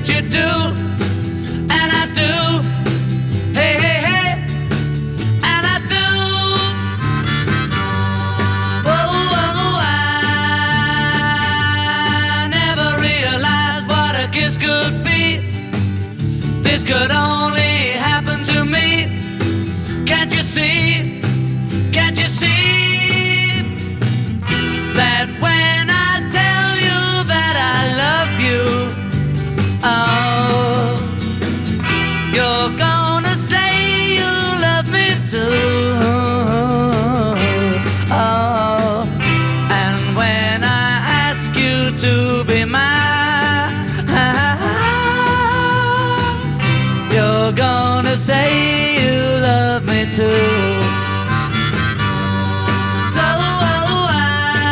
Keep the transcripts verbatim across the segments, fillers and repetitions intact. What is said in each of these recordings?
you do, and I do. Hey, hey, hey, and I do. Oh, oh, I never realized what a kiss could be. This could only happen to me. Can't you see? Can't you see that when I tell you that I love you, oh, you're gonna say you love me too. Oh, and when I ask you to be mine, you're gonna say you love me too. So oh, I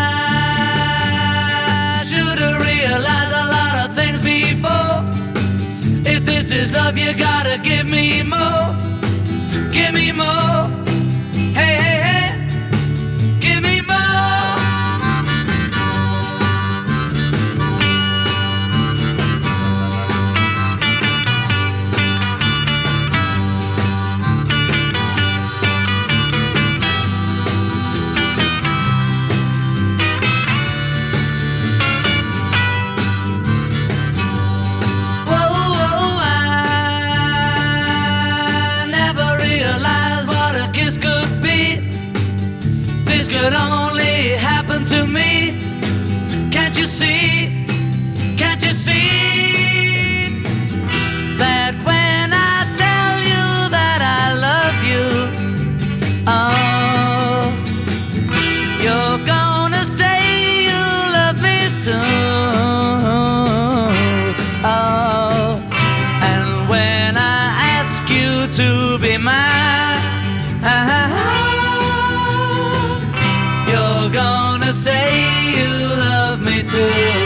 should have realized a lot of things before. If this is love, you gotta give me more. Give me more. Hey, hey, hey, give me more. Could only happen to me. Can't you see? Can't you see that when I tell you that I love you, oh, you're gonna say you love me too. Oh, and when I ask you to be mine, you're gonna say you love me too.